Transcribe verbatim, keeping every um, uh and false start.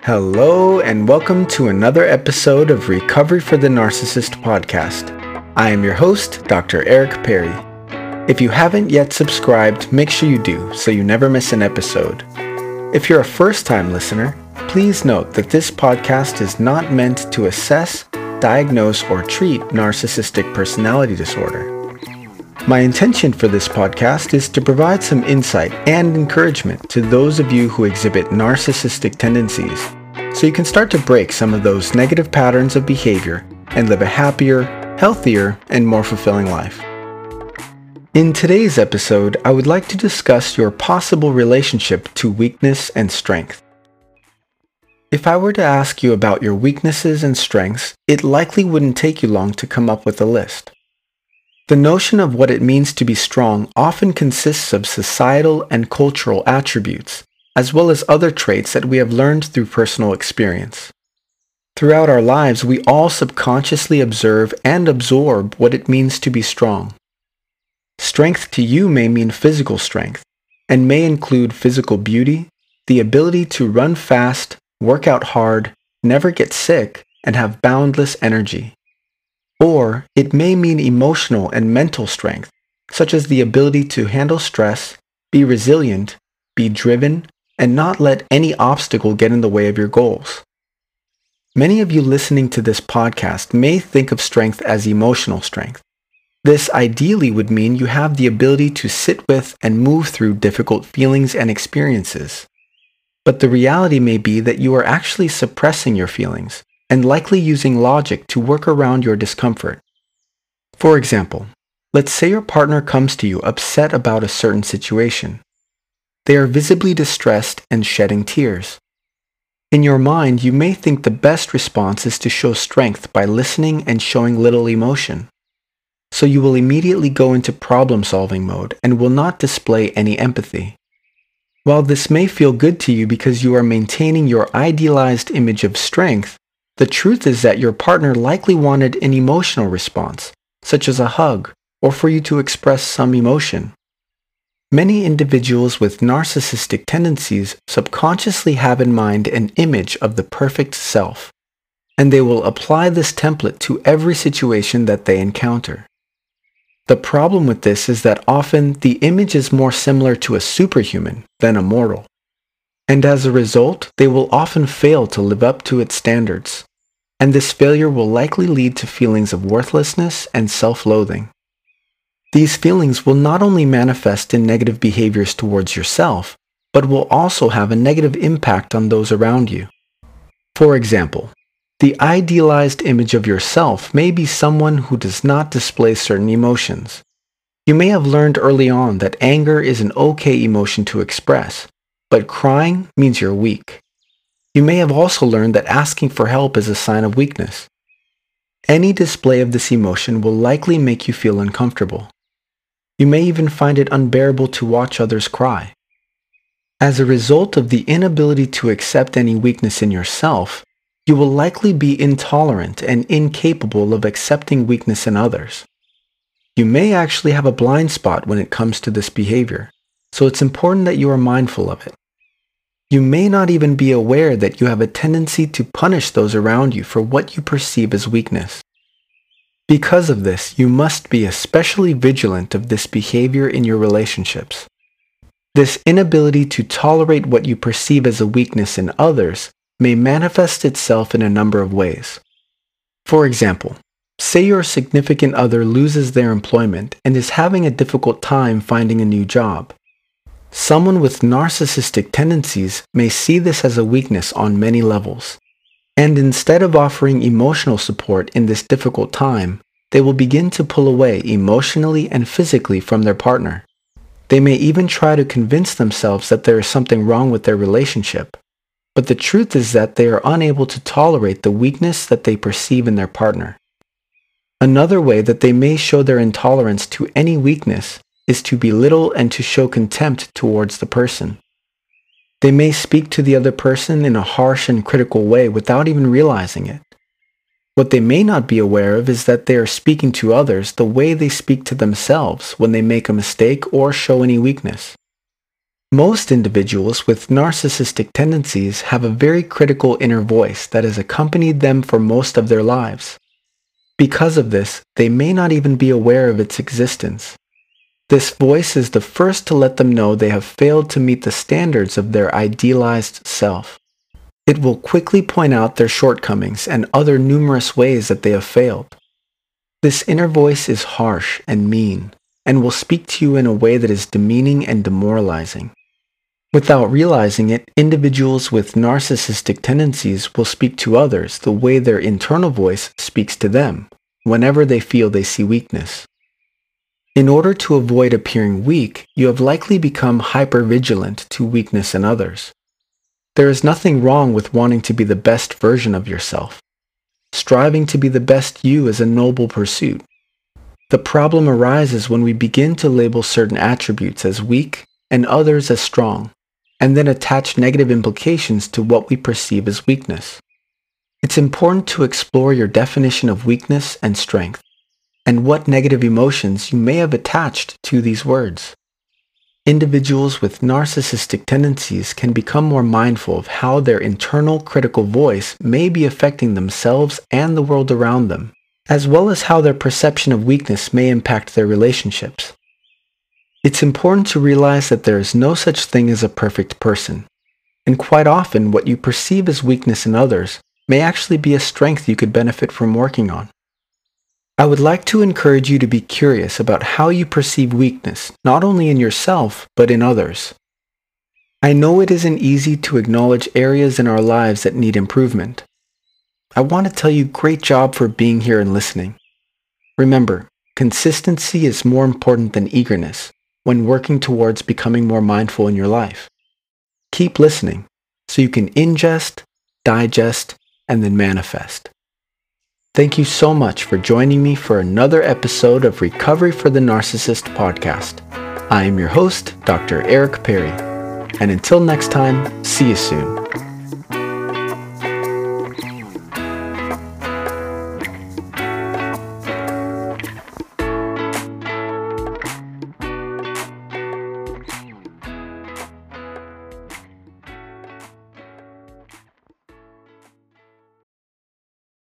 Hello, and welcome to another episode of Recovery for the Narcissist podcast. I am your host, Doctor Eric Perry. If you haven't yet subscribed, make sure you do so you never miss an episode. If you're a first-time listener, please note that this podcast is not meant to assess, diagnose, or treat narcissistic personality disorder. My intention for this podcast is to provide some insight and encouragement to those of you who exhibit narcissistic tendencies, so you can start to break some of those negative patterns of behavior and live a happier, healthier, and more fulfilling life. In today's episode, I would like to discuss your possible relationship to weakness and strength. If I were to ask you about your weaknesses and strengths, it likely wouldn't take you long to come up with a list. The notion of what it means to be strong often consists of societal and cultural attributes, as well as other traits that we have learned through personal experience. Throughout our lives, we all subconsciously observe and absorb what it means to be strong. Strength to you may mean physical strength, and may include physical beauty, the ability to run fast, work out hard, never get sick, and have boundless energy. Or it may mean emotional and mental strength, such as the ability to handle stress, be resilient, be driven, and not let any obstacle get in the way of your goals. Many of you listening to this podcast may think of strength as emotional strength. This ideally would mean you have the ability to sit with and move through difficult feelings and experiences. But the reality may be that you are actually suppressing your feelings, and likely using logic to work around your discomfort. For example, let's say your partner comes to you upset about a certain situation. They are visibly distressed and shedding tears. In your mind, you may think the best response is to show strength by listening and showing little emotion. So you will immediately go into problem-solving mode and will not display any empathy. While this may feel good to you because you are maintaining your idealized image of strength, the truth is that your partner likely wanted an emotional response, such as a hug, or for you to express some emotion. Many individuals with narcissistic tendencies subconsciously have in mind an image of the perfect self, and they will apply this template to every situation that they encounter. The problem with this is that often the image is more similar to a superhuman than a mortal. And as a result, they will often fail to live up to its standards. And this failure will likely lead to feelings of worthlessness and self-loathing. These feelings will not only manifest in negative behaviors towards yourself, but will also have a negative impact on those around you. For example, the idealized image of yourself may be someone who does not display certain emotions. You may have learned early on that anger is an okay emotion to express, but crying means you're weak. You may have also learned that asking for help is a sign of weakness. Any display of this emotion will likely make you feel uncomfortable. You may even find it unbearable to watch others cry. As a result of the inability to accept any weakness in yourself, you will likely be intolerant and incapable of accepting weakness in others. You may actually have a blind spot when it comes to this behavior, so it's important that you are mindful of it. You may not even be aware that you have a tendency to punish those around you for what you perceive as weakness. Because of this, you must be especially vigilant of this behavior in your relationships. This inability to tolerate what you perceive as a weakness in others may manifest itself in a number of ways. For example, say your significant other loses their employment and is having a difficult time finding a new job. Someone with narcissistic tendencies may see this as a weakness on many levels, and instead of offering emotional support in this difficult time, they will begin to pull away emotionally and physically from their partner. They may even try to convince themselves that there is something wrong with their relationship, but the truth is that they are unable to tolerate the weakness that they perceive in their partner. Another way that they may show their intolerance to any weakness is to belittle and to show contempt towards the person. They may speak to the other person in a harsh and critical way without even realizing it. What they may not be aware of is that they are speaking to others the way they speak to themselves when they make a mistake or show any weakness. Most individuals with narcissistic tendencies have a very critical inner voice that has accompanied them for most of their lives. Because of this, they may not even be aware of its existence. This voice is the first to let them know they have failed to meet the standards of their idealized self. It will quickly point out their shortcomings and other numerous ways that they have failed. This inner voice is harsh and mean, and will speak to you in a way that is demeaning and demoralizing. Without realizing it, individuals with narcissistic tendencies will speak to others the way their internal voice speaks to them, whenever they feel they see weakness. In order to avoid appearing weak, you have likely become hypervigilant to weakness in others. There is nothing wrong with wanting to be the best version of yourself. Striving to be the best you is a noble pursuit. The problem arises when we begin to label certain attributes as weak and others as strong, and then attach negative implications to what we perceive as weakness. It's important to explore your definition of weakness and strength, and what negative emotions you may have attached to these words. Individuals with narcissistic tendencies can become more mindful of how their internal critical voice may be affecting themselves and the world around them, as well as how their perception of weakness may impact their relationships. It's important to realize that there is no such thing as a perfect person, and quite often what you perceive as weakness in others may actually be a strength you could benefit from working on. I would like to encourage you to be curious about how you perceive weakness, not only in yourself, but in others. I know it isn't easy to acknowledge areas in our lives that need improvement. I want to tell you great job for being here and listening. Remember, consistency is more important than eagerness when working towards becoming more mindful in your life. Keep listening so you can ingest, digest, and then manifest. Thank you so much for joining me for another episode of Recovery for the Narcissist podcast. I am your host, Doctor Eric Perry. And until next time, see you soon.